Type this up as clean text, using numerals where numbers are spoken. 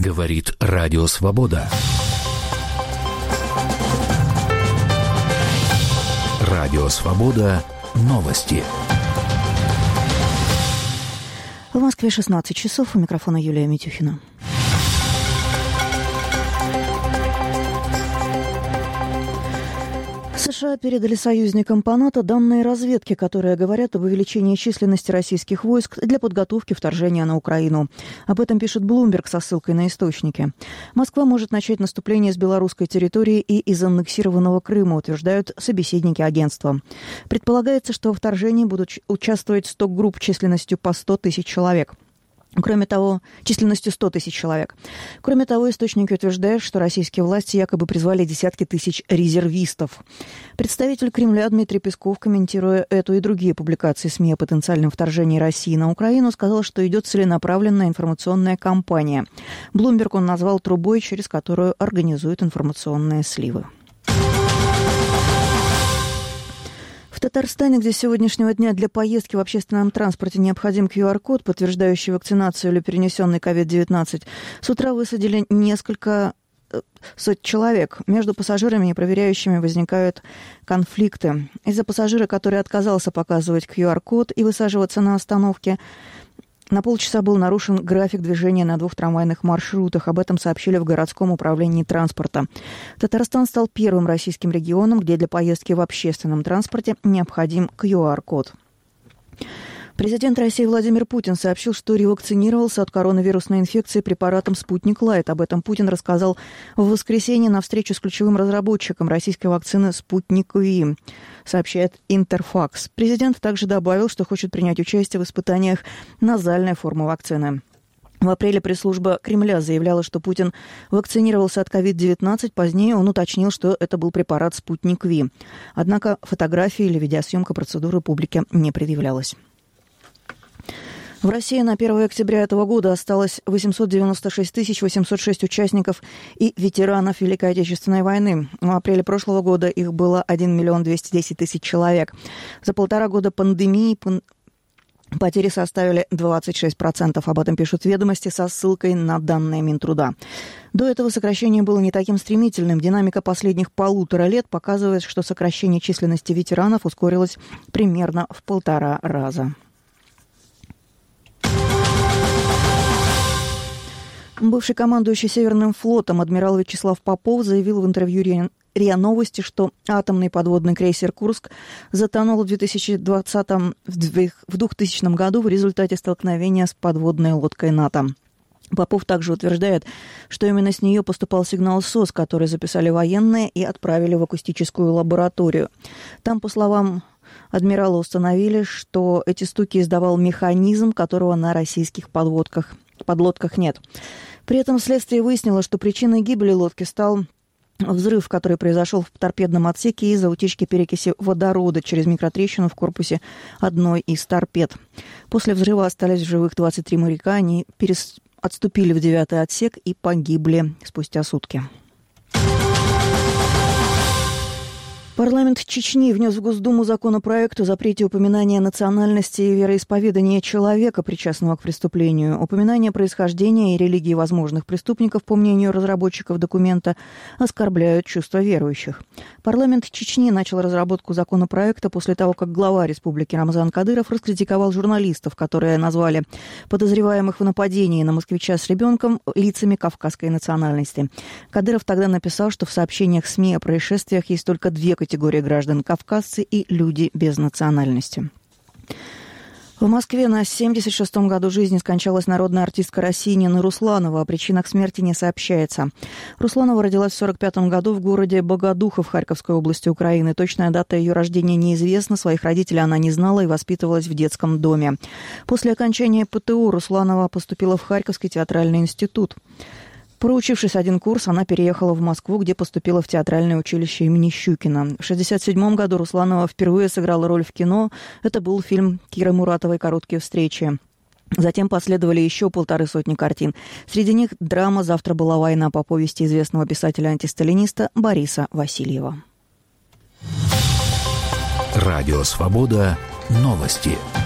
Говорит Радио Свобода. Радио Свобода. Новости. В Москве 16 часов. У микрофона Юлия Митюхина. США передали союзникам по НАТО данные разведки, которые говорят об увеличении численности российских войск для подготовки вторжения на Украину. Об этом пишет Bloomberg со ссылкой на источники. Москва может начать наступление с белорусской территории и из аннексированного Крыма, утверждают собеседники агентства. Предполагается, что во вторжении будут участвовать 100 групп численностью по 100 тысяч человек. Кроме того, численностью 100 тысяч человек. Кроме того, источники утверждают, что российские власти якобы призвали десятки тысяч резервистов. Представитель Кремля Дмитрий Песков, комментируя эту и другие публикации СМИ о потенциальном вторжении России на Украину, сказал, что идет целенаправленная информационная кампания. Bloomberg он назвал трубой, через которую организуют информационные сливы. В Татарстане, где с сегодняшнего дня для поездки в общественном транспорте необходим QR-код, подтверждающий вакцинацию или перенесенный COVID-19, с утра высадили несколько сот человек. Между пассажирами и проверяющими возникают конфликты. Из-за пассажира, который отказался показывать QR-код и высаживаться на остановке, на полчаса был нарушен график движения на 2 трамвайных маршрутах. Об этом сообщили в городском управлении транспорта. Татарстан стал первым российским регионом, где для поездки в общественном транспорте необходим QR-код. Президент России Владимир Путин сообщил, что ревакцинировался от коронавирусной инфекции препаратом «Спутник Лайт». Об этом Путин рассказал в воскресенье на встрече с ключевым разработчиком российской вакцины «Спутник Ви», сообщает Интерфакс. Президент также добавил, что хочет принять участие в испытаниях назальной формы вакцины. В апреле пресс-служба Кремля заявляла, что Путин вакцинировался от COVID-19. Позднее он уточнил, что это был препарат «Спутник Ви». Однако фотографии или видеосъемка процедуры публике не предъявлялась. В России на 1 октября этого года осталось 896 806 участников и ветеранов Великой Отечественной войны. В апреле прошлого года их было 1 210 000 человек. За 1,5 года пандемии потери составили 26%. Об этом пишут «Ведомости» со ссылкой на данные Минтруда. До этого сокращение было не таким стремительным. Динамика последних 1,5 лет показывает, что сокращение численности ветеранов ускорилось примерно в 1,5 раза. Бывший командующий Северным флотом адмирал Вячеслав Попов заявил в интервью РИА Новости, что атомный подводный крейсер «Курск» затонул в 2000 году в результате столкновения с подводной лодкой НАТО. Попов также утверждает, что именно с нее поступал сигнал СОС, который записали военные и отправили в акустическую лабораторию. Там, по словам адмирала, установили, что эти стуки издавал механизм, которого на российских подлодках нет. При этом следствие выяснило, что причиной гибели лодки стал взрыв, который произошел в торпедном отсеке из-за утечки перекиси водорода через микротрещину в корпусе одной из торпед. После взрыва остались в живых 23 моряка. Они отступили в 9-й отсек и погибли спустя сутки. Парламент Чечни внес в Госдуму законопроект о запрете упоминания национальности и вероисповедания человека, причастного к преступлению. Упоминание происхождения и религии возможных преступников, по мнению разработчиков документа, оскорбляют чувства верующих. Парламент Чечни начал разработку законопроекта после того, как глава республики Рамзан Кадыров раскритиковал журналистов, которые назвали подозреваемых в нападении на москвича с ребенком лицами кавказской национальности. Кадыров тогда написал, что в сообщениях СМИ о происшествиях есть только 2 категории граждан: кавказцы и люди без национальности. В Москве на 76-м году жизни скончалась народная артистка России Нина Русланова. О причинах смерти не сообщается. Русланова родилась в 1945 году в городе Богодухов Харьковской области Украины. Точная дата ее рождения неизвестна. Своих родителей она не знала и воспитывалась в детском доме. После окончания ПТУ Русланова поступила в Харьковский театральный институт. Проучившись 1 курс, она переехала в Москву, где поступила в театральное училище имени Щукина. В 1967 году Русланова впервые сыграла роль в кино. Это был фильм Киры Муратовой «Короткие встречи». Затем последовали еще 150 картин. Среди них драма «Завтра была война» по повести известного писателя-антисталиниста Бориса Васильева. Радио «Свобода». Новости.